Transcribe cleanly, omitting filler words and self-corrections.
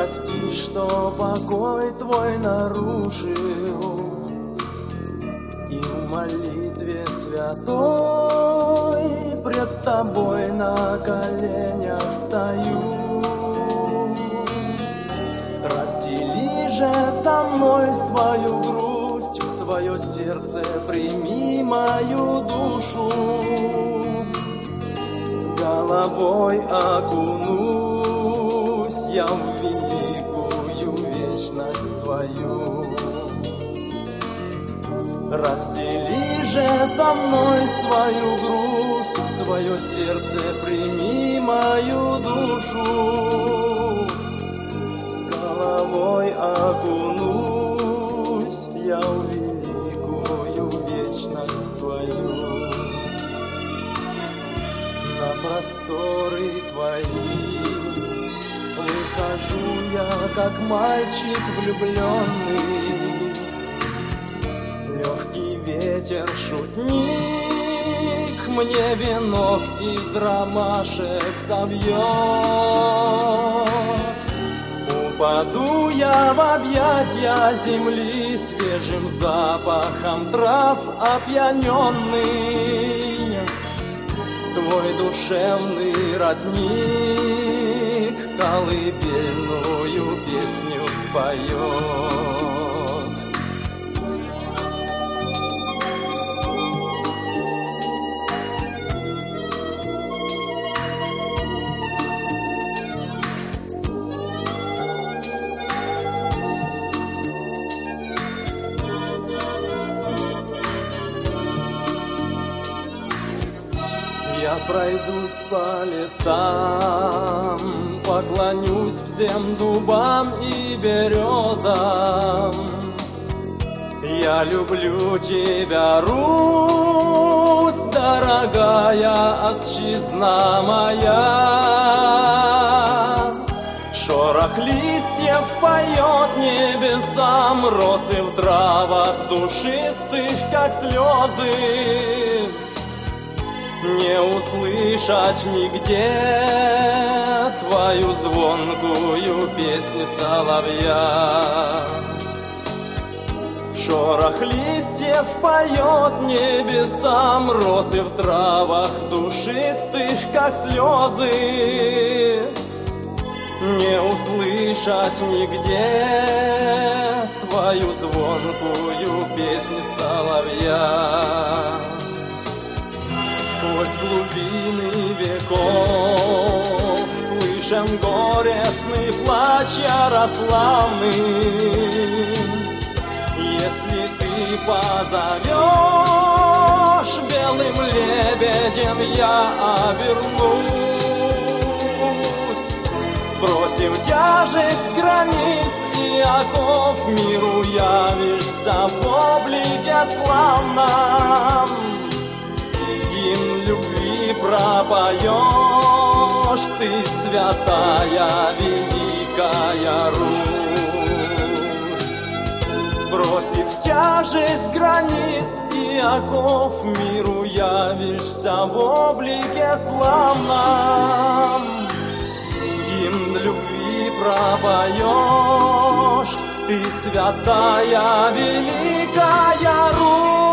прости, что покой твой нарушил, и в молитве святой пред тобой на коленях стою. Раздели же со мной свою грусть, в свое сердце прими мою душу. С головой окунусь я в великую вечность твою. Раздели же со мной свою грусть, в свое сердце прими мою душу. С головой окунусь я в великую вечность твою. На просторы твои выхожу я, как мальчик влюбленный. Легкий ветер, шутник, мне венок из ромашек совьет. Упаду я в объятья земли, свежим запахом трав опьяненный. Твой душевный родник колыбельную песню споет. Я пройдусь по лесам, поклонюсь всем дубам и березам. Я люблю тебя, Русь, дорогая отчизна моя. Шорох листьев поет небесам, росы в травах душистых, как слезы. Не услышать нигде твою звонкую песню соловья. Шорох листьев поет небесам, росы в травах душистых, как слезы. Не услышать нигде твою звонкую песню соловья. Сквозь глубины веков слышим горестный плач Ярославный. Если ты позовешь, белым лебедем я обернусь. Сбросив тяжесть границ и оков, миру явишься в облике славном. Гимн любви пропоешь ты, святая великая Русь. Сбросив тяжесть границ и оков, миру явишься в облике славном. Гимн любви пропоешь ты, святая великая Русь.